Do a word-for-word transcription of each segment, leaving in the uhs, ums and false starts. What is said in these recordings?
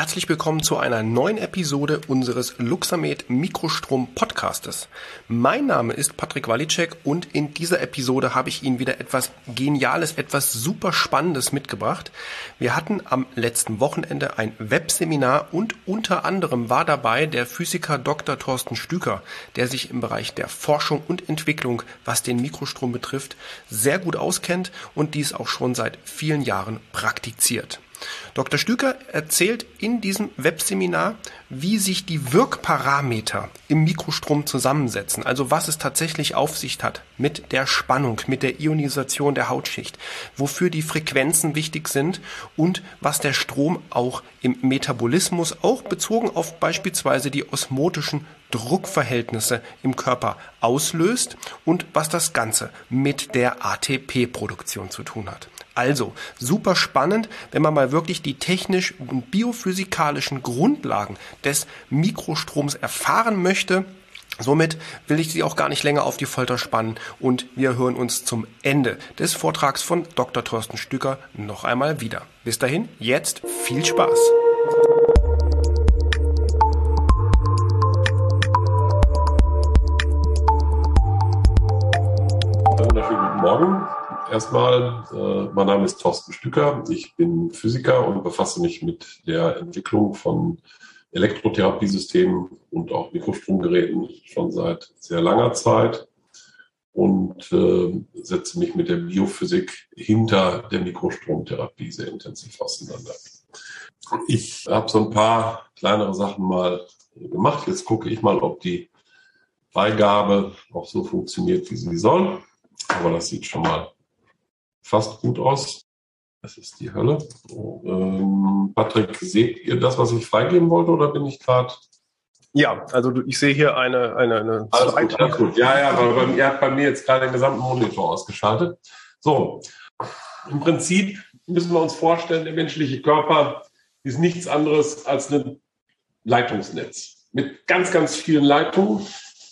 Herzlich willkommen zu einer neuen Episode unseres Luxamed Mikrostrom Podcastes. Mein Name ist Patrick Walicek und in dieser Episode habe ich Ihnen wieder etwas Geniales, etwas super Spannendes mitgebracht. Wir hatten am letzten Wochenende ein Webseminar und unter anderem war dabei der Physiker Doktor Thorsten Stüker, der sich im Bereich der Forschung und Entwicklung, was den Mikrostrom betrifft, sehr gut auskennt und dies auch schon seit vielen Jahren praktiziert. Doktor Stüker erzählt in diesem Webseminar, wie sich die Wirkparameter im Mikrostrom zusammensetzen, also was es tatsächlich auf sich hat mit der Spannung, mit der Ionisation der Hautschicht, wofür die Frequenzen wichtig sind und was der Strom auch im Metabolismus, auch bezogen auf beispielsweise die osmotischen Druckverhältnisse im Körper auslöst und was das Ganze mit der A T P-Produktion zu tun hat. Also, super spannend, wenn man mal wirklich die technisch und biophysikalischen Grundlagen des Mikrostroms erfahren möchte. Somit will ich Sie auch gar nicht länger auf die Folter spannen und wir hören uns zum Ende des Vortrags von Doktor Thorsten Stüker noch einmal wieder. Bis dahin, jetzt viel Spaß! Wunderschönen guten Morgen. Erstmal, äh, mein Name ist Thorsten Stüker. Ich bin Physiker und befasse mich mit der Entwicklung von Elektrotherapiesystemen und auch Mikrostromgeräten schon seit sehr langer Zeit und äh, setze mich mit der Biophysik hinter der Mikrostromtherapie sehr intensiv auseinander. Ich habe so ein paar kleinere Sachen mal gemacht. Jetzt gucke ich mal, ob die Beigabe auch so funktioniert, wie sie soll. Aber das sieht schon mal fast gut aus. Das ist die Hölle. Ähm, Patrick, seht ihr das, was ich freigeben wollte, oder bin ich gerade? Ja, also ich sehe hier eine... eine, eine alles gut, alles gut. Ja, ja, weil ihr habt bei mir jetzt gerade den gesamten Monitor ausgeschaltet. So, im Prinzip müssen wir uns vorstellen, der menschliche Körper ist nichts anderes als ein Leitungsnetz mit ganz, ganz vielen Leitungen.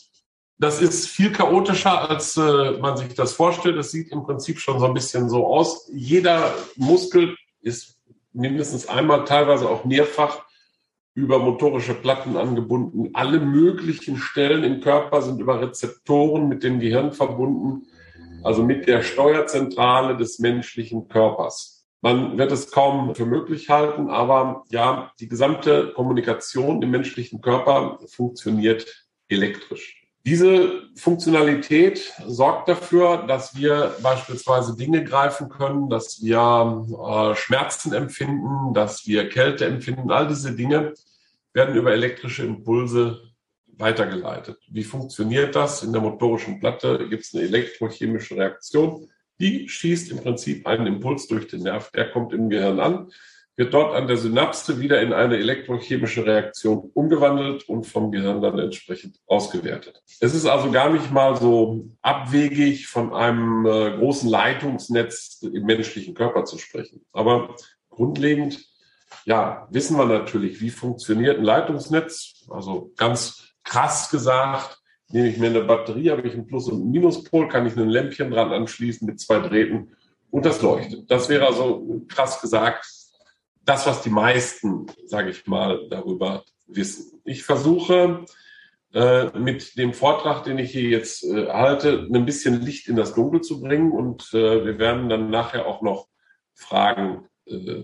Das ist viel chaotischer, als äh, man sich das vorstellt. Es sieht im Prinzip schon so ein bisschen so aus. Jeder Muskel ist mindestens einmal, teilweise auch mehrfach über motorische Platten angebunden. Alle möglichen Stellen im Körper sind über Rezeptoren mit dem Gehirn verbunden, also mit der Steuerzentrale des menschlichen Körpers. Man wird es kaum für möglich halten, aber ja, die gesamte Kommunikation im menschlichen Körper funktioniert elektrisch. Diese Funktionalität sorgt dafür, dass wir beispielsweise Dinge greifen können, dass wir äh, Schmerzen empfinden, dass wir Kälte empfinden. All diese Dinge werden über elektrische Impulse weitergeleitet. Wie funktioniert das? In der motorischen Platte gibt es eine elektrochemische Reaktion. Die schießt im Prinzip einen Impuls durch den Nerv. Der kommt im Gehirn an, wird dort an der Synapse wieder in eine elektrochemische Reaktion umgewandelt und vom Gehirn dann entsprechend ausgewertet. Es ist also gar nicht mal so abwegig, von einem äh, großen Leitungsnetz im menschlichen Körper zu sprechen. Aber grundlegend, ja, wissen wir natürlich, wie funktioniert ein Leitungsnetz. Also ganz krass gesagt, nehme ich mir eine Batterie, habe ich einen Plus- und einen Minuspol, kann ich ein Lämpchen dran anschließen mit zwei Drähten und das leuchtet. Das wäre also krass gesagt das, was die meisten, sage ich mal, darüber wissen. Ich versuche äh, mit dem Vortrag, den ich hier jetzt äh, halte, ein bisschen Licht in das Dunkel zu bringen und äh, wir werden dann nachher auch noch Fragen äh,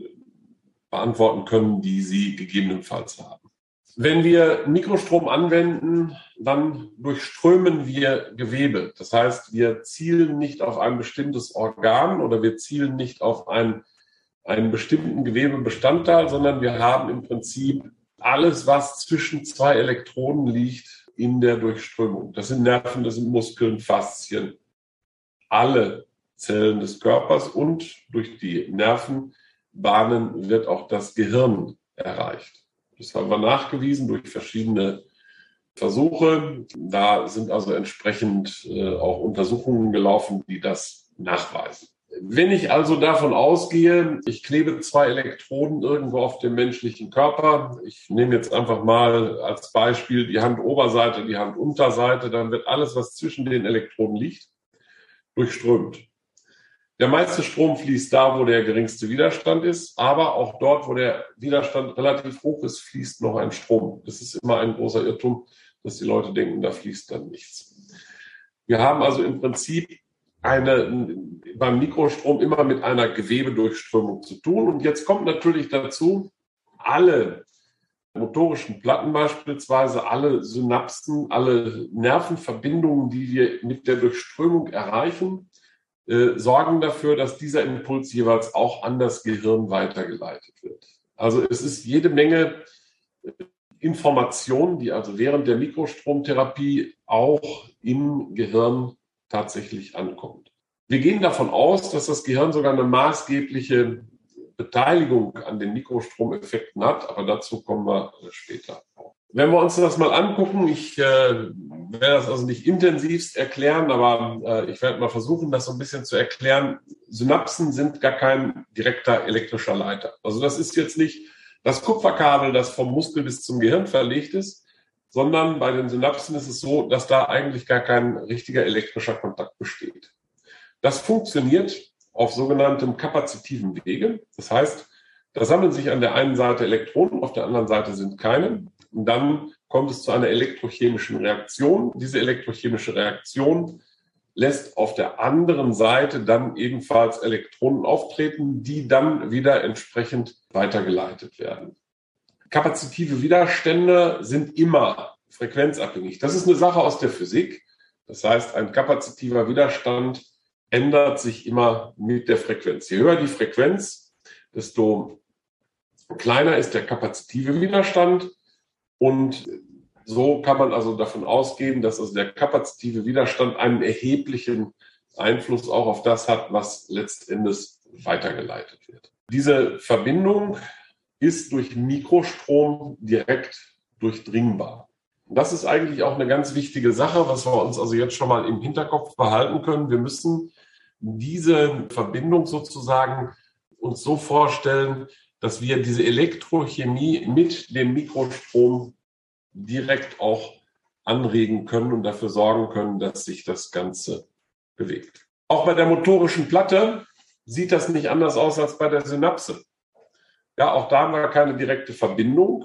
beantworten können, die Sie gegebenenfalls haben. Wenn wir Mikrostrom anwenden, dann durchströmen wir Gewebe. Das heißt, wir zielen nicht auf ein bestimmtes Organ oder wir zielen nicht auf ein einen bestimmten Gewebebestandteil, sondern wir haben im Prinzip alles, was zwischen zwei Elektroden liegt, in der Durchströmung. Das sind Nerven, das sind Muskeln, Faszien, alle Zellen des Körpers und durch die Nervenbahnen wird auch das Gehirn erreicht. Das haben wir nachgewiesen durch verschiedene Versuche. Da sind also entsprechend äh, auch Untersuchungen gelaufen, die das nachweisen. Wenn ich also davon ausgehe, ich klebe zwei Elektroden irgendwo auf dem menschlichen Körper, ich nehme jetzt einfach mal als Beispiel die Handoberseite, die Handunterseite, dann wird alles, was zwischen den Elektroden liegt, durchströmt. Der meiste Strom fließt da, wo der geringste Widerstand ist, aber auch dort, wo der Widerstand relativ hoch ist, fließt noch ein Strom. Das ist immer ein großer Irrtum, dass die Leute denken, da fließt dann nichts. Wir haben also im Prinzip eine, beim Mikrostrom immer mit einer Gewebedurchströmung zu tun. Und jetzt kommt natürlich dazu, alle motorischen Platten beispielsweise, alle Synapsen, alle Nervenverbindungen, die wir mit der Durchströmung erreichen, äh, sorgen dafür, dass dieser Impuls jeweils auch an das Gehirn weitergeleitet wird. Also es ist jede Menge Information, die also während der Mikrostromtherapie auch im Gehirn tatsächlich ankommt. Wir gehen davon aus, dass das Gehirn sogar eine maßgebliche Beteiligung an den Mikrostromeffekten hat, aber dazu kommen wir später. Wenn wir uns das mal angucken, ich äh, werde das also nicht intensivst erklären, aber äh, ich werde mal versuchen, das so ein bisschen zu erklären. Synapsen sind gar kein direkter elektrischer Leiter. Also das ist jetzt nicht das Kupferkabel, das vom Muskel bis zum Gehirn verlegt ist, sondern bei den Synapsen ist es so, dass da eigentlich gar kein richtiger elektrischer Kontakt besteht. Das funktioniert auf sogenanntem kapazitiven Wege. Das heißt, da sammeln sich an der einen Seite Elektronen, auf der anderen Seite sind keine. Und dann kommt es zu einer elektrochemischen Reaktion. Diese elektrochemische Reaktion lässt auf der anderen Seite dann ebenfalls Elektronen auftreten, die dann wieder entsprechend weitergeleitet werden. Kapazitive Widerstände sind immer frequenzabhängig. Das ist eine Sache aus der Physik. Das heißt, ein kapazitiver Widerstand ändert sich immer mit der Frequenz. Je höher die Frequenz, desto kleiner ist der kapazitive Widerstand. Und so kann man also davon ausgehen, dass also der kapazitive Widerstand einen erheblichen Einfluss auch auf das hat, was letztendlich weitergeleitet wird. Diese Verbindung ist durch Mikrostrom direkt durchdringbar. Und das ist eigentlich auch eine ganz wichtige Sache, was wir uns also jetzt schon mal im Hinterkopf behalten können. Wir müssen diese Verbindung sozusagen uns so vorstellen, dass wir diese Elektrochemie mit dem Mikrostrom direkt auch anregen können und dafür sorgen können, dass sich das Ganze bewegt. Auch bei der motorischen Platte sieht das nicht anders aus als bei der Synapse. Ja, auch da haben wir keine direkte Verbindung.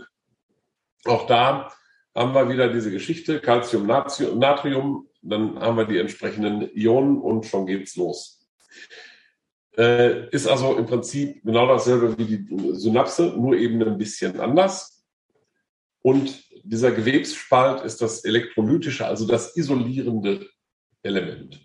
Auch da haben wir wieder diese Geschichte, Calcium, Natrium, dann haben wir die entsprechenden Ionen und schon geht's los. Äh, ist also im Prinzip genau dasselbe wie die Synapse, nur eben ein bisschen anders. Und dieser Gewebsspalt ist das elektrolytische, also das isolierende Element.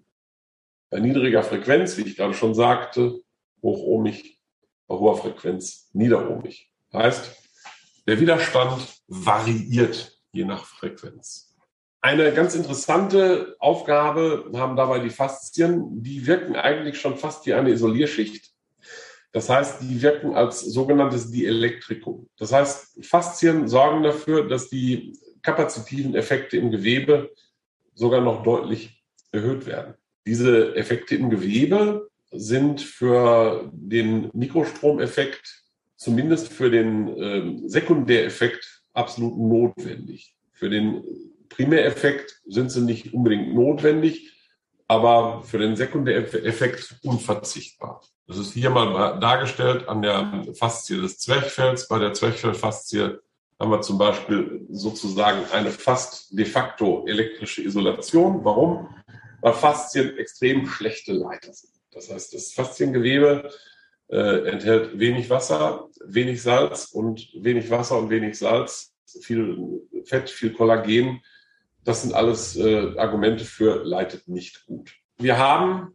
Bei niedriger Frequenz, wie ich gerade schon sagte, hochohmig, bei hoher Frequenz niederohmig. Heißt, der Widerstand variiert je nach Frequenz. Eine ganz interessante Aufgabe haben dabei die Faszien. Die wirken eigentlich schon fast wie eine Isolierschicht. Das heißt, die wirken als sogenanntes Dielektrikum. Das heißt, Faszien sorgen dafür, dass die kapazitiven Effekte im Gewebe sogar noch deutlich erhöht werden. Diese Effekte im Gewebe sind für den Mikrostromeffekt, zumindest für den äh, Sekundäreffekt, absolut notwendig. Für den Primäreffekt sind sie nicht unbedingt notwendig, aber für den Sekundäreffekt unverzichtbar. Das ist hier mal dargestellt an der Faszie des Zwerchfells. Bei der Zwerchfellfaszie haben wir zum Beispiel sozusagen eine fast de facto elektrische Isolation. Warum? Weil Faszien extrem schlechte Leiter sind. Das heißt, das Fasziengewebe äh, enthält wenig Wasser, wenig Salz und wenig Wasser und wenig Salz, viel Fett, viel Kollagen. Das sind alles äh, Argumente für leitet nicht gut. Wir haben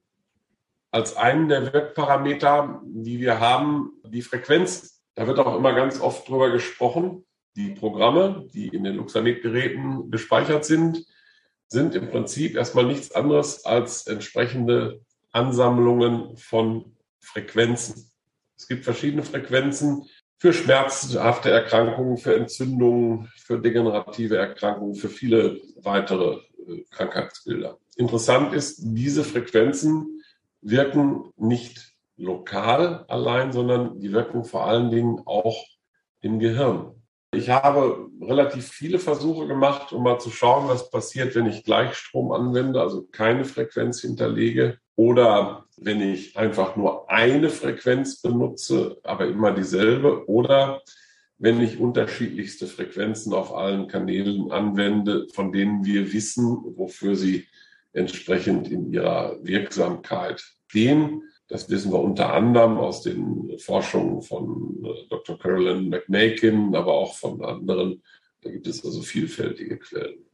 als einen der Wirkparameter, die wir haben, die Frequenz. Da wird auch immer ganz oft drüber gesprochen. Die Programme, die in den Luxamed-Geräten gespeichert sind, sind im Prinzip erstmal nichts anderes als entsprechende Ansammlungen von Frequenzen. Es gibt verschiedene Frequenzen für schmerzhafte Erkrankungen, für Entzündungen, für degenerative Erkrankungen, für viele weitere äh, Krankheitsbilder. Interessant ist, diese Frequenzen wirken nicht lokal allein, sondern die wirken vor allen Dingen auch im Gehirn. Ich habe relativ viele Versuche gemacht, um mal zu schauen, was passiert, wenn ich Gleichstrom anwende, also keine Frequenz hinterlege. Oder wenn ich einfach nur eine Frequenz benutze, aber immer dieselbe. Oder wenn ich unterschiedlichste Frequenzen auf allen Kanälen anwende, von denen wir wissen, wofür sie entsprechend in ihrer Wirksamkeit stehen. Das wissen wir unter anderem aus den Forschungen von Doktor Carolyn McMakin, aber auch von anderen. Da gibt es also vielfältige Quellen.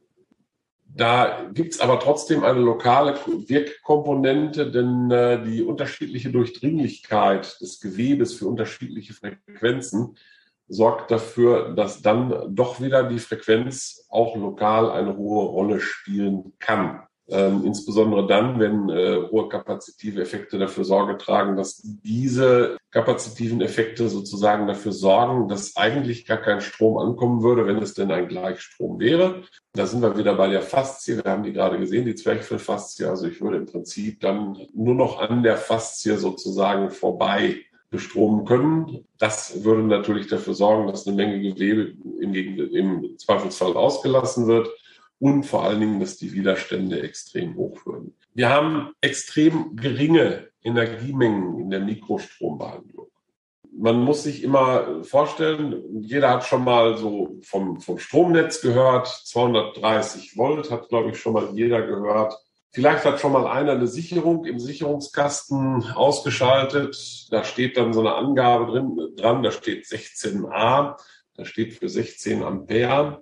Da gibt es aber trotzdem eine lokale Wirkkomponente, denn äh, die unterschiedliche Durchdringlichkeit des Gewebes für unterschiedliche Frequenzen sorgt dafür, dass dann doch wieder die Frequenz auch lokal eine hohe Rolle spielen kann. Ähm, insbesondere dann, wenn äh, hohe kapazitive Effekte dafür Sorge tragen, dass diese kapazitiven Effekte sozusagen dafür sorgen, dass eigentlich gar kein Strom ankommen würde, wenn es denn ein Gleichstrom wäre. Da sind wir wieder bei der Faszie. Wir haben die gerade gesehen, die Zwerchfellfaszie. Also ich würde im Prinzip dann nur noch an der Faszie sozusagen vorbei bestromen können. Das würde natürlich dafür sorgen, dass eine Menge Gewebe im, im Zweifelsfall ausgelassen wird. Und vor allen Dingen, dass die Widerstände extrem hoch würden. Wir haben extrem geringe Energiemengen in der Mikrostrombehandlung. Man muss sich immer vorstellen, jeder hat schon mal so vom, vom Stromnetz gehört, zweihundertdreißig Volt hat, glaube ich, schon mal jeder gehört. Vielleicht hat schon mal einer eine Sicherung im Sicherungskasten ausgeschaltet. Da steht dann so eine Angabe drin, dran, da steht sechzehn A, da steht für sechzehn Ampere.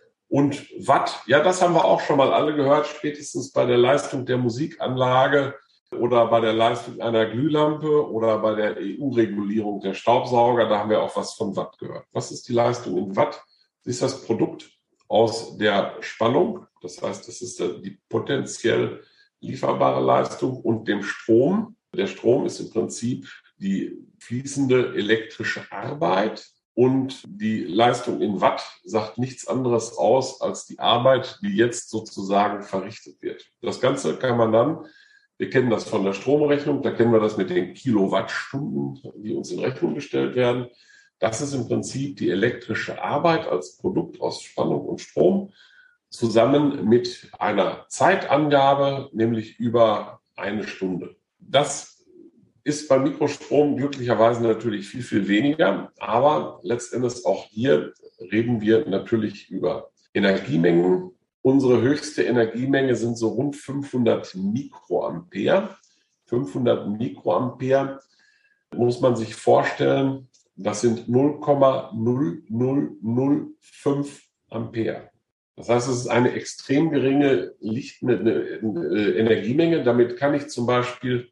Und Watt, ja, das haben wir auch schon mal alle gehört, spätestens bei der Leistung der Musikanlage oder bei der Leistung einer Glühlampe oder bei der E U-Regulierung der Staubsauger. Da haben wir auch was von Watt gehört. Was ist die Leistung in Watt? Das ist das Produkt aus der Spannung. Das heißt, das ist die potenziell lieferbare Leistung und dem Strom. Der Strom ist im Prinzip die fließende elektrische Arbeit. Und die Leistung in Watt sagt nichts anderes aus als die Arbeit, die jetzt sozusagen verrichtet wird. Das Ganze kann man dann, wir kennen das von der Stromrechnung, da kennen wir das mit den Kilowattstunden, die uns in Rechnung gestellt werden. Das ist im Prinzip die elektrische Arbeit als Produkt aus Spannung und Strom zusammen mit einer Zeitangabe, nämlich über eine Stunde. Das ist beim Mikrostrom glücklicherweise natürlich viel, viel weniger. Aber letztendlich auch hier reden wir natürlich über Energiemengen. Unsere höchste Energiemenge sind so rund fünfhundert Mikroampere. fünfhundert Mikroampere muss man sich vorstellen, das sind null Komma null null null fünf Ampere. Das heißt, es ist eine extrem geringe Licht- Energiemenge. Damit kann ich zum Beispiel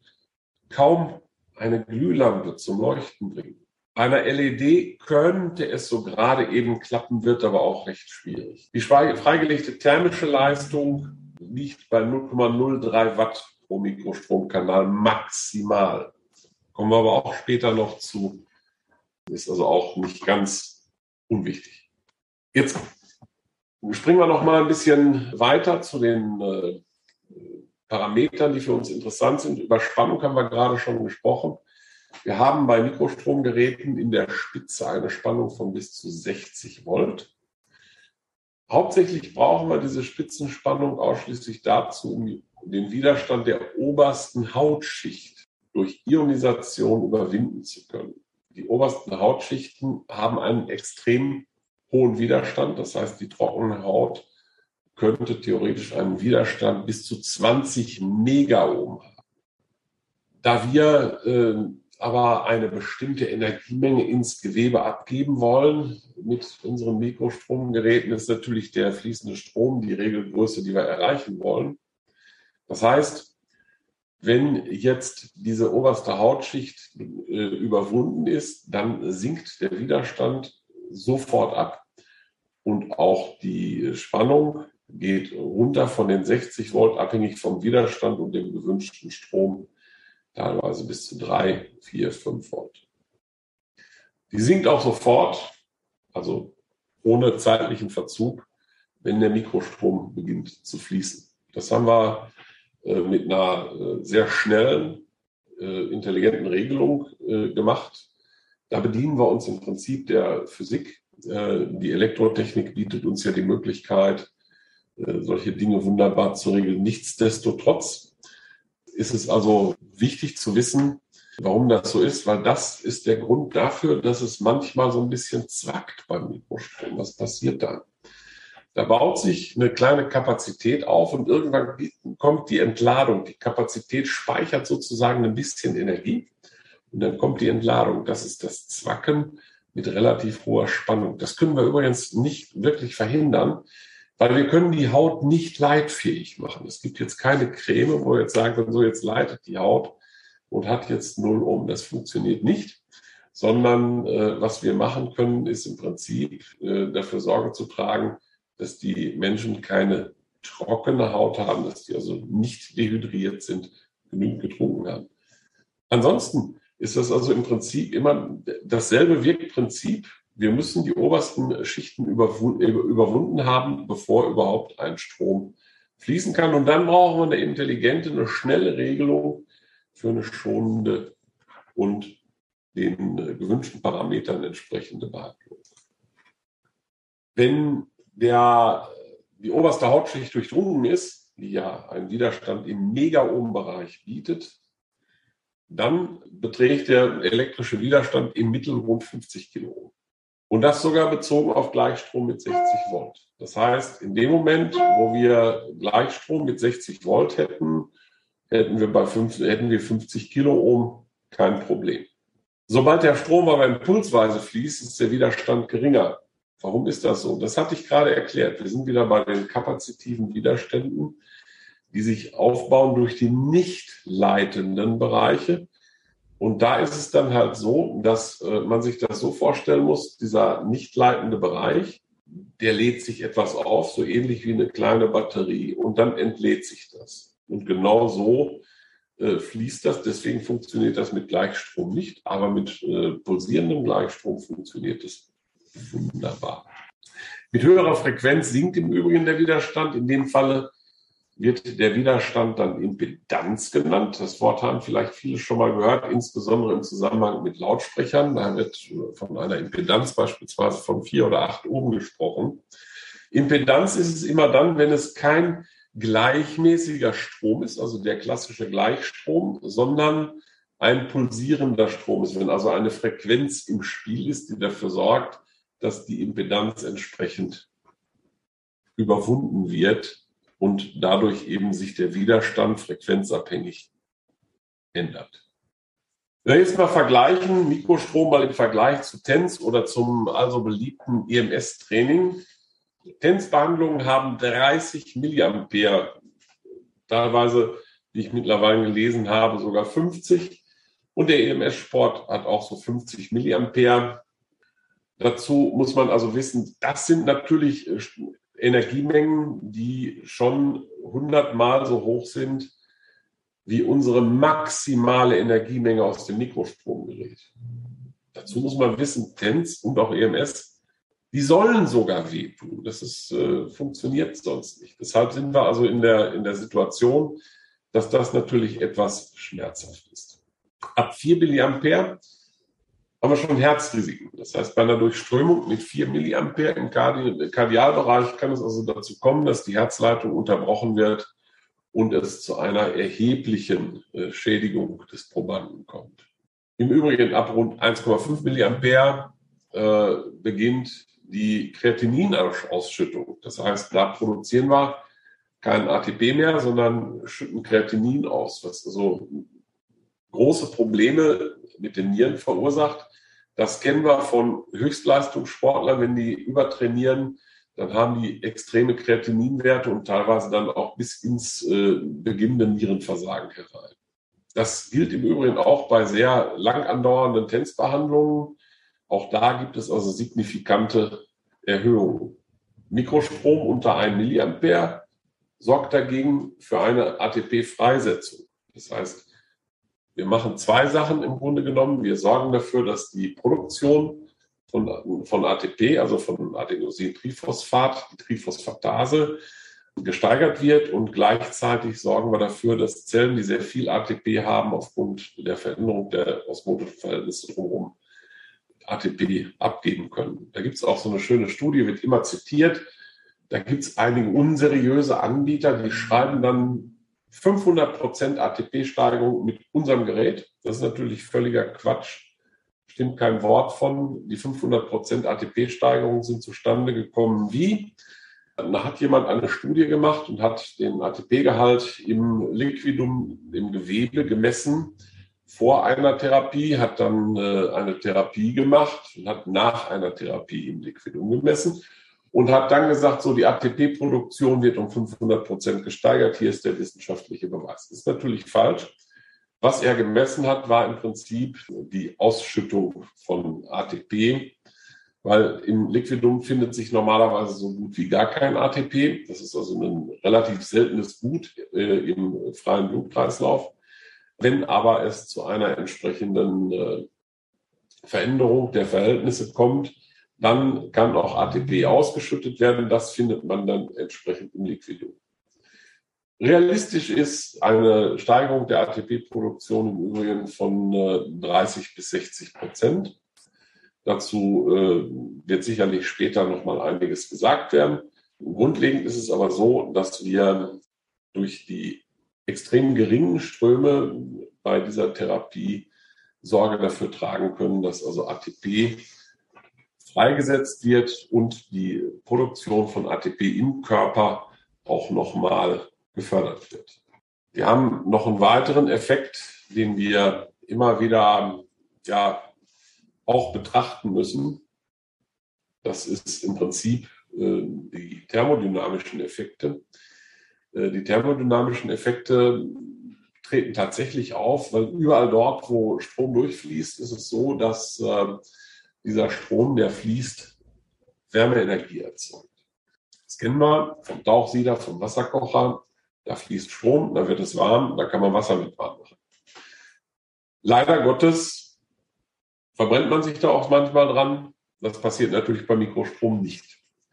kaum eine Glühlampe zum Leuchten bringen. Bei einer L E D könnte es so gerade eben klappen, wird aber auch recht schwierig. Die freigelegte thermische Leistung liegt bei null Komma null drei Watt pro Mikrostromkanal maximal. Kommen wir aber auch später noch zu. Ist also auch nicht ganz unwichtig. Jetzt springen wir noch mal ein bisschen weiter zu den äh, Parametern, die für uns interessant sind. Über Spannung haben wir gerade schon gesprochen. Wir haben bei Mikrostromgeräten in der Spitze eine Spannung von bis zu sechzig Volt. Hauptsächlich brauchen wir diese Spitzenspannung ausschließlich dazu, um den Widerstand der obersten Hautschicht durch Ionisation überwinden zu können. Die obersten Hautschichten haben einen extrem hohen Widerstand. Das heißt, die trockene Haut könnte theoretisch einen Widerstand bis zu zwanzig Megaohm haben. Da wir äh, aber eine bestimmte Energiemenge ins Gewebe abgeben wollen mit unseren Mikrostromgeräten, ist natürlich der fließende Strom die Regelgröße, die wir erreichen wollen. Das heißt, wenn jetzt diese oberste Hautschicht äh, überwunden ist, dann sinkt der Widerstand sofort ab und auch die Spannung geht runter von den sechzig Volt, abhängig vom Widerstand und dem gewünschten Strom, teilweise bis zu drei, vier, fünf Volt. Die sinkt auch sofort, also ohne zeitlichen Verzug, wenn der Mikrostrom beginnt zu fließen. Das haben wir äh, mit einer äh, sehr schnellen, äh, intelligenten Regelung äh, gemacht. Da bedienen wir uns im Prinzip der Physik. Äh, die Elektrotechnik bietet uns ja die Möglichkeit, solche Dinge wunderbar zu regeln. Nichtsdestotrotz ist es also wichtig zu wissen, warum das so ist, weil das ist der Grund dafür, dass es manchmal so ein bisschen zwackt beim Mikrostrom. Was passiert da? Da baut sich eine kleine Kapazität auf und irgendwann kommt die Entladung. Die Kapazität speichert sozusagen ein bisschen Energie und dann kommt die Entladung. Das ist das Zwacken mit relativ hoher Spannung. Das können wir übrigens nicht wirklich verhindern, weil wir können die Haut nicht leitfähig machen. Es gibt jetzt keine Creme, wo wir jetzt sagen können, so jetzt leitet die Haut und hat jetzt null Ohm. Das funktioniert nicht, sondern äh, was wir machen können, ist im Prinzip äh, dafür Sorge zu tragen, dass die Menschen keine trockene Haut haben, dass die also nicht dehydriert sind, genügend getrunken haben. Ansonsten ist das also im Prinzip immer dasselbe Wirkprinzip. Wir müssen die obersten Schichten überwunden haben, bevor überhaupt ein Strom fließen kann. Und dann brauchen wir eine intelligente, eine schnelle Regelung für eine schonende und den gewünschten Parametern entsprechende Behandlung. Wenn der, die oberste Hautschicht durchdrungen ist, die ja einen Widerstand im Mega-Ohm-Bereich bietet, dann beträgt der elektrische Widerstand im Mittel rund fünfzig Kiloohm. Und das sogar bezogen auf Gleichstrom mit sechzig Volt. Das heißt, in dem Moment, wo wir Gleichstrom mit sechzig Volt hätten, hätten wir bei fünf, hätten wir fünfzig Kiloohm, kein Problem. Sobald der Strom aber impulsweise fließt, ist der Widerstand geringer. Warum ist das so? Das hatte ich gerade erklärt. Wir sind wieder bei den kapazitiven Widerständen, die sich aufbauen durch die nicht leitenden Bereiche. Und da ist es dann halt so, dass äh, man sich das so vorstellen muss, dieser nicht leitende Bereich, der lädt sich etwas auf, so ähnlich wie eine kleine Batterie, und dann entlädt sich das. Und genau so äh, fließt das. Deswegen funktioniert das mit Gleichstrom nicht, aber mit äh, pulsierendem Gleichstrom funktioniert es wunderbar. Mit höherer Frequenz sinkt im Übrigen der Widerstand. In dem Falle wird der Widerstand dann Impedanz genannt. Das Wort haben vielleicht viele schon mal gehört, insbesondere im Zusammenhang mit Lautsprechern. Da wird von einer Impedanz beispielsweise von vier oder acht Ohm gesprochen. Impedanz ist es immer dann, wenn es kein gleichmäßiger Strom ist, also der klassische Gleichstrom, sondern ein pulsierender Strom ist, wenn also eine Frequenz im Spiel ist, die dafür sorgt, dass die Impedanz entsprechend überwunden wird und dadurch eben sich der Widerstand frequenzabhängig ändert. Wenn wir jetzt mal vergleichen, Mikrostrom mal im Vergleich zu T E N S oder zum also beliebten E M S-Training. T E N S-Behandlungen haben dreißig Milliampere, teilweise, wie ich mittlerweile gelesen habe, sogar fünfzig. Und der E M S-Sport hat auch so fünfzig Milliampere. Dazu muss man also wissen, das sind natürlich Energiemengen, die schon hundertmal so hoch sind wie unsere maximale Energiemenge aus dem Mikrostromgerät. Dazu muss man wissen, T E N S und auch E M S, die sollen sogar wehtun. Das ist, äh, funktioniert sonst nicht. Deshalb sind wir also in der, in der Situation, dass das natürlich etwas schmerzhaft ist. Ab vier Milliampere haben wir schon Herzrisiken. Das heißt, bei einer Durchströmung mit vier Milliampere im Kardi- Kardialbereich kann es also dazu kommen, dass die Herzleitung unterbrochen wird und es zu einer erheblichen äh, Schädigung des Probanden kommt. Im Übrigen ab rund eins Komma fünf Milliampere äh, beginnt die Kreatininausschüttung. Das heißt, da produzieren wir kein A T P mehr, sondern schütten Kreatinin aus, was also große Probleme mit den Nieren verursacht. Das kennen wir von Höchstleistungssportlern, wenn die übertrainieren, dann haben die extreme Kreatininwerte und teilweise dann auch bis ins äh, beginnende Nierenversagen herein. Das gilt im Übrigen auch bei sehr lang andauernden T E N S-Behandlungen. Auch da gibt es also signifikante Erhöhungen. Mikrostrom unter ein Milliampere sorgt dagegen für eine A T P-Freisetzung. Das heißt, wir machen zwei Sachen im Grunde genommen. Wir sorgen dafür, dass die Produktion von, von A T P, also von Adenosintriphosphat, die Triphosphatase, gesteigert wird, und gleichzeitig sorgen wir dafür, dass Zellen, die sehr viel A T P haben, aufgrund der Veränderung der osmotischen Verhältnisse drumherum A T P abgeben können. Da gibt es auch so eine schöne Studie, wird immer zitiert. Da gibt es einige unseriöse Anbieter, die schreiben dann fünfhundert Prozent A T P-Steigerung mit unserem Gerät. Das ist natürlich völliger Quatsch. Stimmt kein Wort von. Die fünfhundert Prozent A T P-Steigerung sind zustande gekommen wie? Da hat jemand eine Studie gemacht und hat den A T P-Gehalt im Liquidum, im Gewebe gemessen vor einer Therapie, hat dann äh, eine Therapie gemacht und hat nach einer Therapie im Liquidum gemessen und hat dann gesagt, so die A T P-Produktion wird um fünfhundert Prozent gesteigert. Hier ist der wissenschaftliche Beweis. Das ist natürlich falsch. Was er gemessen hat, war im Prinzip die Ausschüttung von A T P, weil im Liquidum findet sich normalerweise so gut wie gar kein A T P. Das ist also ein relativ seltenes Gut äh, im freien Blutkreislauf. Wenn aber es zu einer entsprechenden äh, Veränderung der Verhältnisse kommt, dann kann auch A T P ausgeschüttet werden. Das findet man dann entsprechend im Liquidum. Realistisch ist eine Steigerung der A T P-Produktion im Übrigen von äh, dreißig bis sechzig Prozent. Dazu äh, wird sicherlich später noch mal einiges gesagt werden. Grundlegend ist es aber so, dass wir durch die extrem geringen Ströme bei dieser Therapie Sorge dafür tragen können, dass also A T P freigesetzt wird und die Produktion von A T P im Körper auch nochmal gefördert wird. Wir haben noch einen weiteren Effekt, den wir immer wieder ja auch betrachten müssen. Das ist im Prinzip äh, die thermodynamischen Effekte. Äh, die thermodynamischen Effekte treten tatsächlich auf, weil überall dort, wo Strom durchfließt, ist es so, dass äh, dieser Strom, der fließt, Wärmeenergie erzeugt. Das kennen wir vom Tauchsieder, vom Wasserkocher. Da fließt Strom, da wird es warm, da kann man Wasser mit warm machen. Leider Gottes verbrennt man sich da auch manchmal dran. Das passiert natürlich beim Mikrostrom nicht.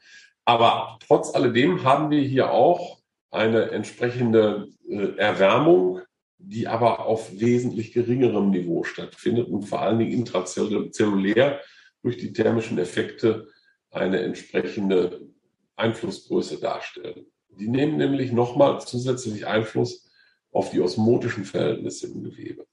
Aber trotz alledem haben wir hier auch eine entsprechende äh, Erwärmung, die aber auf wesentlich geringerem Niveau stattfindet und vor allen Dingen intrazellulär durch die thermischen Effekte eine entsprechende Einflussgröße darstellen. Die nehmen nämlich nochmal zusätzlich Einfluss auf die osmotischen Verhältnisse im Gewebe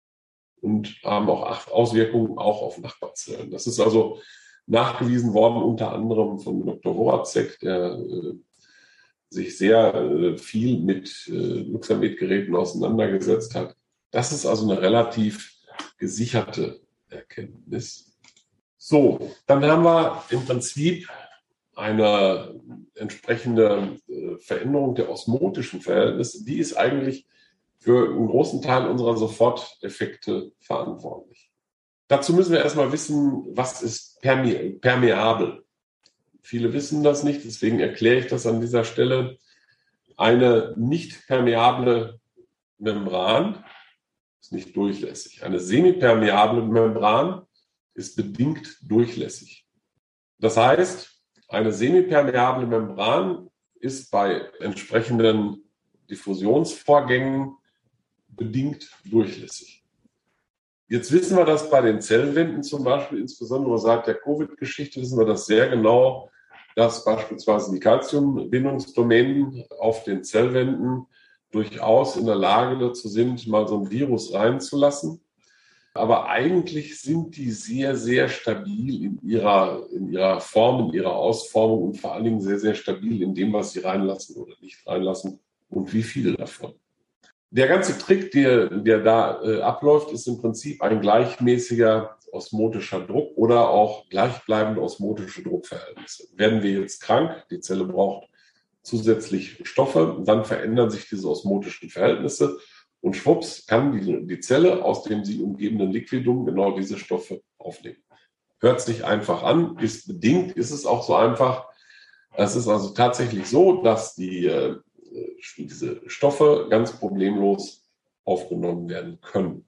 und haben auch Auswirkungen auch auf Nachbarzellen. Das ist also nachgewiesen worden, unter anderem von Doktor Horacek, der äh, sich sehr äh, viel mit äh, Luxamed-Geräten auseinandergesetzt hat. Das ist also eine relativ gesicherte Erkenntnis. So, dann haben wir im Prinzip eine entsprechende äh, Veränderung der osmotischen Verhältnisse. Die ist eigentlich für einen großen Teil unserer Soforteffekte verantwortlich. Dazu müssen wir erstmal wissen, was ist perme- permeabel. Viele wissen das nicht, deswegen erkläre ich das an dieser Stelle. Eine nicht permeable Membran ist nicht durchlässig. Eine semipermeable Membran ist bedingt durchlässig. Das heißt, eine semipermeable Membran ist bei entsprechenden Diffusionsvorgängen bedingt durchlässig. Jetzt wissen wir das bei den Zellwänden zum Beispiel, insbesondere seit der Covid-Geschichte, wissen wir das sehr genau, dass beispielsweise die Calciumbindungsdomänen auf den Zellwänden durchaus in der Lage dazu sind, mal so ein Virus reinzulassen. Aber eigentlich sind die sehr, sehr stabil in ihrer, in ihrer Form, in ihrer Ausformung und vor allen Dingen sehr, sehr stabil in dem, was sie reinlassen oder nicht reinlassen und wie viele davon. Der ganze Trick, der, der da äh, abläuft, ist im Prinzip ein gleichmäßiger osmotischer Druck oder auch gleichbleibende osmotische Druckverhältnisse. Werden wir jetzt krank, die Zelle braucht zusätzlich Stoffe, dann verändern sich diese osmotischen Verhältnisse und schwupps kann die, die Zelle aus dem sie umgebenden Liquidum genau diese Stoffe aufnehmen. Hört sich einfach an, ist bedingt, ist es auch so einfach. Es ist also tatsächlich so, dass die äh, diese Stoffe ganz problemlos aufgenommen werden können.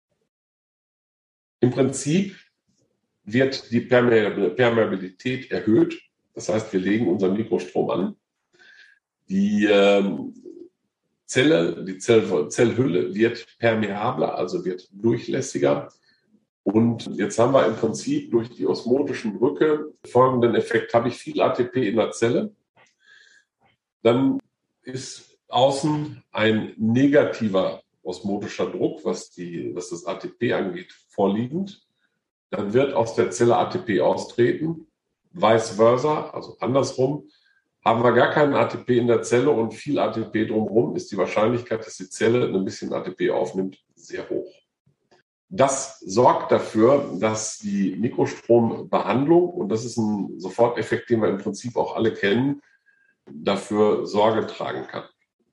Im Prinzip wird die Permeabilität erhöht. Das heißt, wir legen unseren Mikrostrom an. Die ähm, Zelle, die Zell, Zellhülle wird permeabler, also wird durchlässiger. Und jetzt haben wir im Prinzip durch die osmotischen Brücke folgenden Effekt. Habe ich viel A T P in der Zelle, dann ist außen ein negativer osmotischer Druck, was, die, was das A T P angeht, vorliegend. Dann wird aus der Zelle A T P austreten. Vice versa, also andersrum. Haben wir gar keinen A T P in der Zelle und viel A T P drumherum, ist die Wahrscheinlichkeit, dass die Zelle ein bisschen A T P aufnimmt, sehr hoch. Das sorgt dafür, dass die Mikrostrombehandlung, und das ist ein Soforteffekt, den wir im Prinzip auch alle kennen, dafür Sorge tragen kann.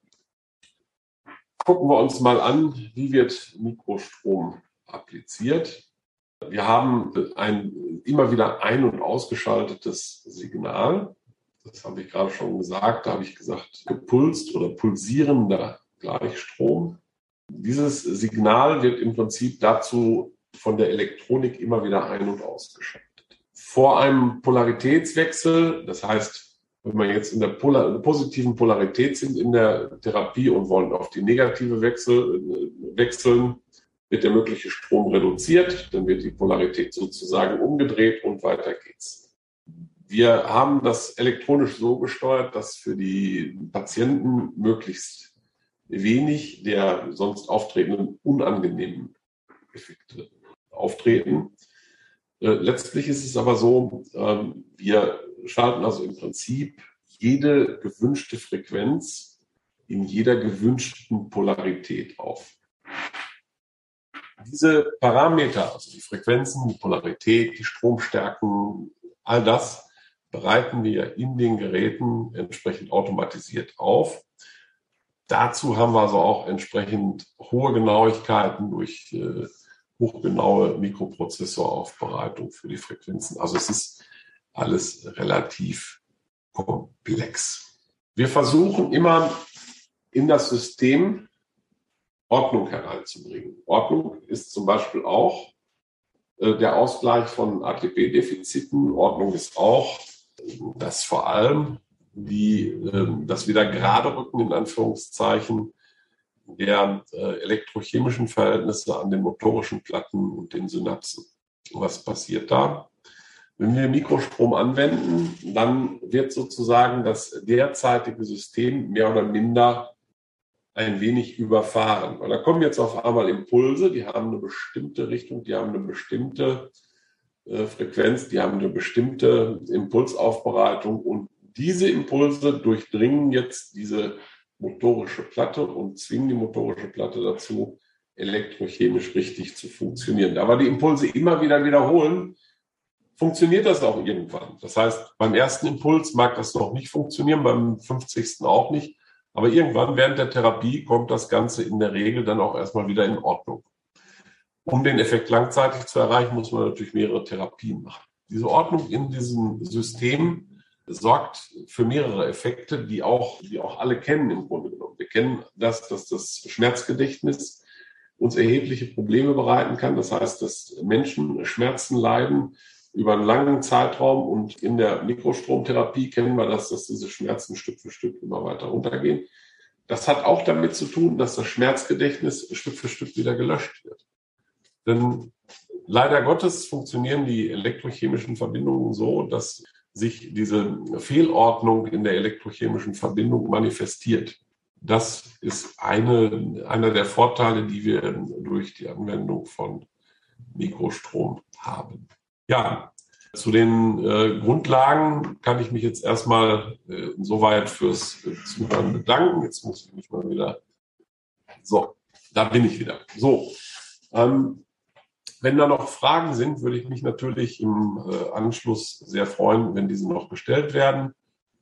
Gucken wir uns mal an, wie wird Mikrostrom appliziert. Wir haben ein immer wieder ein- und ausgeschaltetes Signal. Das habe ich gerade schon gesagt. Da habe ich gesagt, gepulst oder pulsierender Gleichstrom. Dieses Signal wird im Prinzip dazu von der Elektronik immer wieder ein- und ausgeschaltet. Vor einem Polaritätswechsel, das heißt, wenn wir jetzt in der Polar- positiven Polarität sind in der Therapie und wollen auf die negative Wechsel, wechseln, wird der mögliche Strom reduziert, dann wird die Polarität sozusagen umgedreht und weiter geht's. Wir haben das elektronisch so gesteuert, dass für die Patienten möglichst wenig der sonst auftretenden unangenehmen Effekte auftreten. Äh, letztlich ist es aber so, ähm, wir schalten also im Prinzip jede gewünschte Frequenz in jeder gewünschten Polarität auf. Diese Parameter, also die Frequenzen, die Polarität, die Stromstärken, all das bereiten wir in den Geräten entsprechend automatisiert auf. Dazu haben wir also auch entsprechend hohe Genauigkeiten durch äh, hochgenaue Mikroprozessoraufbereitung für die Frequenzen. Also es ist alles relativ komplex. Wir versuchen immer in das System Ordnung hereinzubringen. Ordnung ist zum Beispiel auch äh, der Ausgleich von A T P-Defiziten. Ordnung ist auch, dass vor allem die, äh, das wieder gerade rücken, in Anführungszeichen, der äh, elektrochemischen Verhältnisse an den motorischen Platten und den Synapsen. Was passiert da? Wenn wir Mikrostrom anwenden, dann wird sozusagen das derzeitige System mehr oder minder ein wenig überfahren. Und da kommen jetzt auf einmal Impulse, die haben eine bestimmte Richtung, die haben eine bestimmte äh, Frequenz, die haben eine bestimmte Impulsaufbereitung und diese Impulse durchdringen jetzt diese motorische Platte und zwingen die motorische Platte dazu, elektrochemisch richtig zu funktionieren. Aber die Impulse immer wieder wiederholen, funktioniert das auch irgendwann. Das heißt, beim ersten Impuls mag das noch nicht funktionieren, beim fünfzigsten auch nicht. Aber irgendwann während der Therapie kommt das Ganze in der Regel dann auch erstmal wieder in Ordnung. Um den Effekt langzeitig zu erreichen, muss man natürlich mehrere Therapien machen. Diese Ordnung in diesem System sorgt für mehrere Effekte, die auch, die auch alle kennen im Grunde genommen. Wir kennen das, dass das Schmerzgedächtnis uns erhebliche Probleme bereiten kann. Das heißt, dass Menschen Schmerzen leiden über einen langen Zeitraum und in der Mikrostromtherapie kennen wir das, dass diese Schmerzen Stück für Stück immer weiter runtergehen. Das hat auch damit zu tun, dass das Schmerzgedächtnis Stück für Stück wieder gelöscht wird. Denn leider Gottes funktionieren die elektrochemischen Verbindungen so, dass sich diese Fehlordnung in der elektrochemischen Verbindung manifestiert. Das ist eine, einer der Vorteile, die wir durch die Anwendung von Mikrostrom haben. Ja, zu den äh, Grundlagen kann ich mich jetzt erstmal äh, soweit fürs äh, Zuhören bedanken. Jetzt muss ich mich mal wieder... So, da bin ich wieder. So, ähm, wenn da noch Fragen sind, würde ich mich natürlich im äh, Anschluss sehr freuen, wenn diese noch gestellt werden.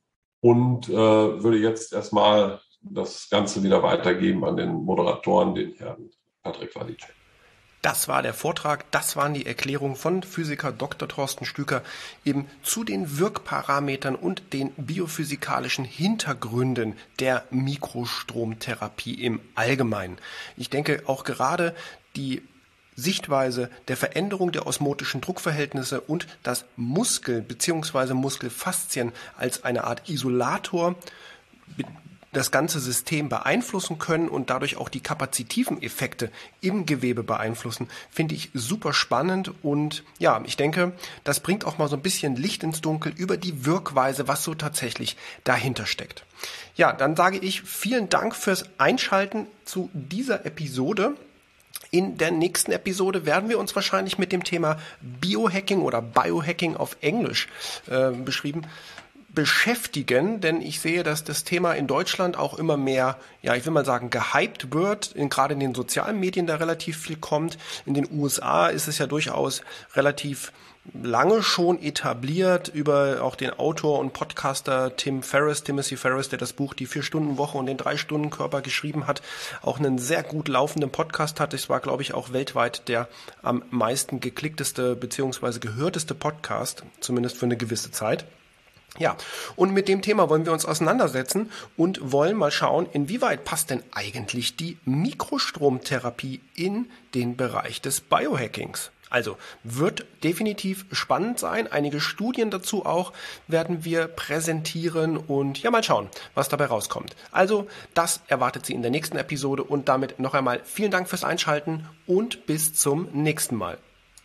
Und äh, würde jetzt erstmal das Ganze wieder weitergeben an den Moderatoren, den Herrn Patrick Walitschek. Das war der Vortrag, das waren die Erklärungen von Physiker Doktor Thorsten Stüker eben zu den Wirkparametern und den biophysikalischen Hintergründen der Mikrostromtherapie im Allgemeinen. Ich denke auch gerade die Sichtweise der Veränderung der osmotischen Druckverhältnisse und das Muskel bzw. Muskelfaszien als eine Art Isolator das ganze System beeinflussen können und dadurch auch die kapazitiven Effekte im Gewebe beeinflussen, finde ich super spannend. Und ja, ich denke, das bringt auch mal so ein bisschen Licht ins Dunkel über die Wirkweise, was so tatsächlich dahinter steckt. Ja, dann sage ich vielen Dank fürs Einschalten zu dieser Episode. In der nächsten Episode werden wir uns wahrscheinlich mit dem Thema Biohacking oder Biohacking auf Englisch äh, beschrieben, beschäftigen, denn ich sehe, dass das Thema in Deutschland auch immer mehr, ja, ich will mal sagen, gehypt wird, in, gerade in den sozialen Medien da relativ viel kommt. In den U S A ist es ja durchaus relativ lange schon etabliert über auch den Autor und Podcaster Tim Ferriss, Timothy Ferriss, der das Buch Die Vier-Stunden-Woche und den Drei-Stunden-Körper geschrieben hat, auch einen sehr gut laufenden Podcast hat. Es war, glaube ich, auch weltweit der am meisten geklickteste bzw. gehörteste Podcast, zumindest für eine gewisse Zeit. Ja, und mit dem Thema wollen wir uns auseinandersetzen und wollen mal schauen, inwieweit passt denn eigentlich die Mikrostromtherapie in den Bereich des Biohackings. Also wird definitiv spannend sein. Einige Studien dazu auch werden wir präsentieren und ja, mal schauen, was dabei rauskommt. Also das erwartet Sie in der nächsten Episode und damit noch einmal vielen Dank fürs Einschalten und bis zum nächsten Mal.